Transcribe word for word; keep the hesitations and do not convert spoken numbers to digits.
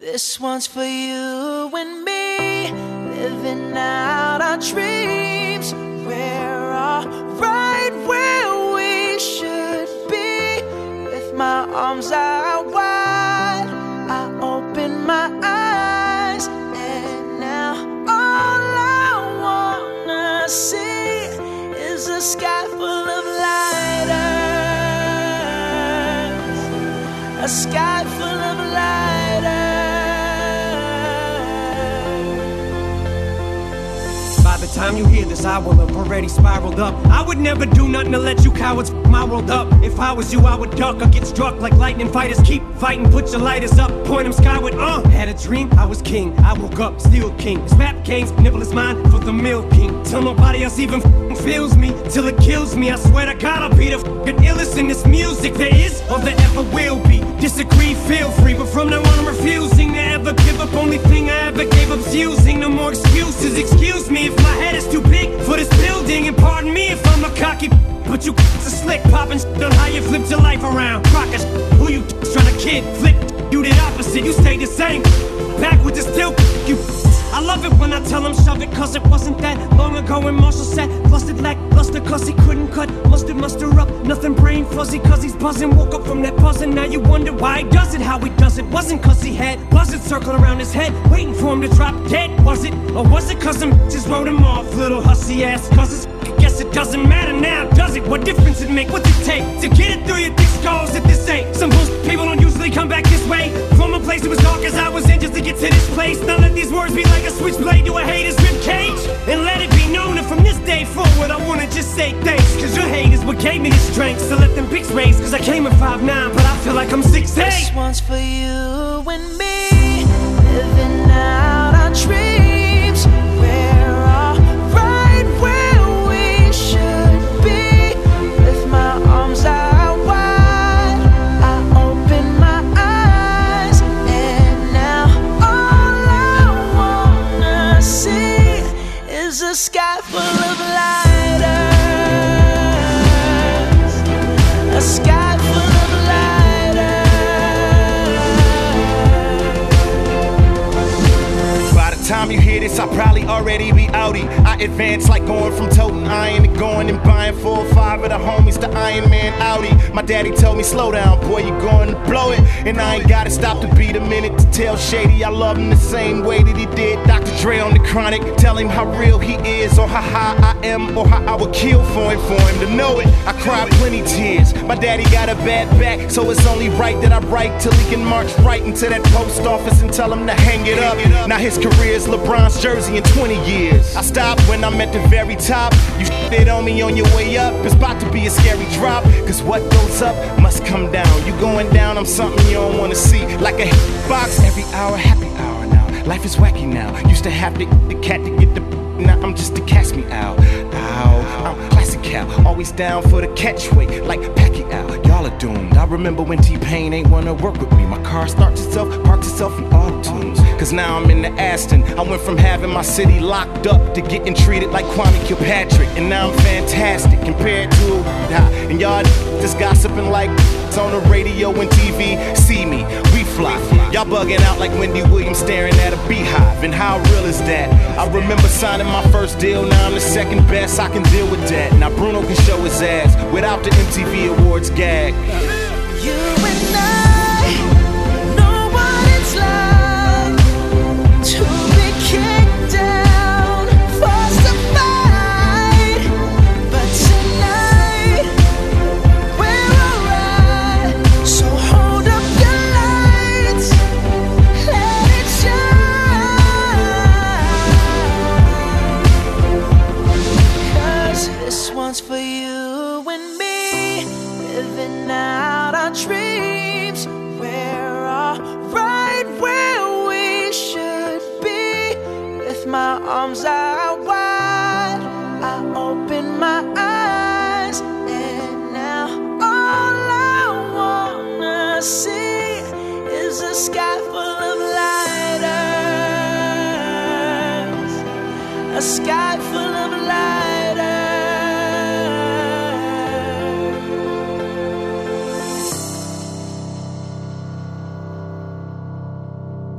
This one's for you and me, living out our dreams. We're all right where we should be. With my arms out wide, I open my eyes, and now all I wanna see is a sky full of lighters, a sky full of lighters. By the time you hear this, I will have already spiraled up. I would never do nothing to let you cowards f my world up. If I was you, I would duck or get struck like lightning fighters. Keep fighting, put your lighters up, point them skyward. Uh, had a dream, I was king. I woke up, still king. This rap game's nibble is mine for the milk king. Till nobody else even f feels me, till it kills me. I swear to God, I'll be the f***ing illest in this music there is or there ever will be. Disagree, feel free, but from now on I'm refusing to ever give up. Only thing I ever gave up's using. No more excuses, excuse me if my head is too big for this building. And pardon me if I'm a cocky, but you are slick, popping shit on how you flipped your life around. Crockers, who you trying to kid? Flip, you did opposite, you stayed the same. Backwards is still you. I love it when I tell him shove it, cause it wasn't that long ago when Marshall said flustered lackluster cause he couldn't cut mustard muster up, nothing brain fuzzy cause he's buzzing. Woke up from that buzzing, now you wonder why he does it, how he does it. Wasn't cause he had buzzards circling around his head waiting for him to drop dead, was it? Or was it cause them bitches wrote him off, little hussy ass cousins? I guess it doesn't matter now, does it? What difference it make? What's it take to get it through your thick skulls at this ain't? Some bullshit people don't usually come back this way. From a place that was dark as I was in just to get to this place. Now let these words be like a switchblade to a hater's rib cage, and let it be known that from this day forward I wanna just say thanks, cause your hate is what gave me the strength. So let them pics raise, cause I came at five nine, but I feel like I'm six eight. This one's for you and me, living out our dreams. We're all right where we should be. With my arms out wide, I open my eyes, and now all I wanna see is a sky full of lighters, a sky full of Time you hear this, I'll probably already be outie. I advance like going from toting iron to going and buying four or five of the homies to Iron Man Audi. My daddy told me, slow down, boy, you're going to blow it. And I ain't gotta stop to beat a minute to tell Shady I love him the same way that he did Doctor Dre on the Chronic. Tell him how real he is, or how high I am, or how I would kill for him, for him to know it. I cried plenty tears. My daddy got a bad back, so it's only right that I write till he can march right into that post office and tell him to hang it up. Now his career is LeBron's jersey in twenty years. I stopped when I'm at the very top. You shit on me on your way up, it's about to be a scary drop. Cause what goes up must come down. You going down, I'm something you don't wanna see. Like a box, every hour, happy hour now. Life is wacky now. Used to have to eat the cat to get the now I'm just a cast me out. Ow, I'm classic Cal, always down for the catchway like Pacquiao. Y'all are doomed. I remember when T-Pain ain't wanna work with me. My car starts itself, parks itself in auto-tunes. Cause now I'm in the Aston. I went from having my city locked up to getting treated like Kwame Kilpatrick. And now I'm fantastic compared to ha, and y'all just gossiping like it's on the radio and T V. See me, we fly. Y'all bugging out like Wendy Williams staring at a beehive. And how real is that? I remember signing my first deal, now I'm the second best. I can deal with that. Now Bruno can show his ass without the M T V Awards gag. You and I know what it's like to be kicked down, forced to fight. But tonight we're alright. So hold up your lights, let it shine. Cause this one's for you and me, living out our dreams. We're all right where we should be. With my arms out wide, I open my eyes, and now all I wanna see is a sky full of lighters, a sky full